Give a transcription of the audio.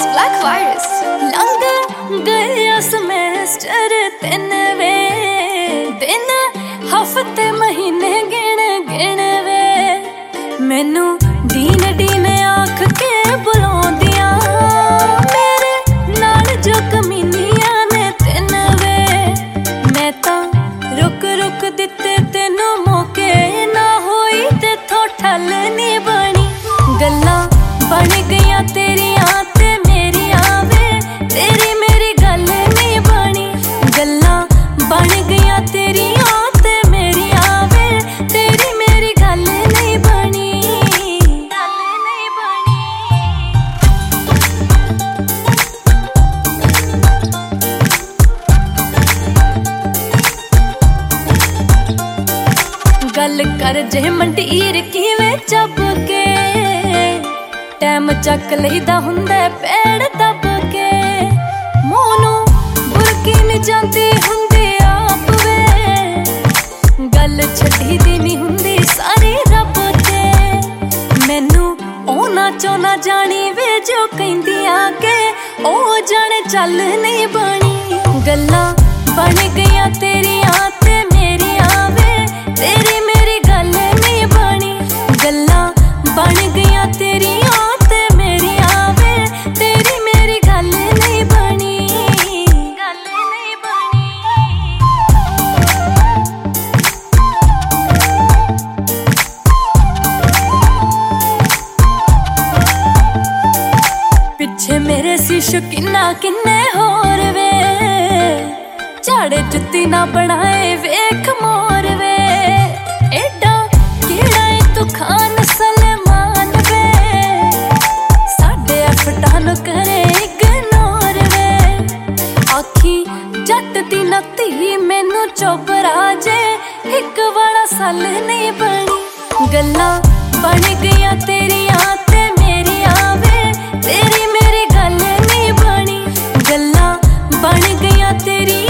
Black Virus. लंघ गया semester 3 वे दिन हफ्ते महीने गिण गिण वे मैनू डीन डीन आख के बुलाउंदियां मेरे नाल जो कमीनियां ने 3 वे मैं तां रुक रुक दिते तेनू मौके ना होई तेथों ठल नी बनी गल्लां बन गईयां तेरियां ते मेरियां वे तेरी मेरी गल नहीं बनी गल्लां बन गईयां तेरियां ते मेरियां वे तेरी मेरी गल नहीं बनी गल कर जे मंडीर किवें चब के टैम चक लईदा हुंदा पैड़ दब के मोनू बुरकी नहीं जाती हुंदी आप वे गल छड्डी दी नहीं हुंदी सारी रब ते मैनू ओना चोना जानी वे जो कहंदियां के ओ जाने चल नहीं बनी गल्लां बन गईयां तेरियां ते मेरियां वे तेरी मेरी गल नहीं बनी गल्लां बन गईयां तेरियां ते मेरियां वे तेरी मेरी गल नहीं बनी गल नहीं बनी पिछे मेरे सी शौकीना किन्ने होर वे झाड़े जुत्ती ना बनाए वेख मोर वे एडा केड़ा है तू खान सलमान वे साडे अफटान करे इग्नोर वे आखी जट दी नती मैनू चोबरा जे एक वाला साल नहीं बनी गल्लां बन गईयां तेरियां ते मेरियां वे तेरी मेरी गल नहीं बनी गल्लां बन गईयां तेरी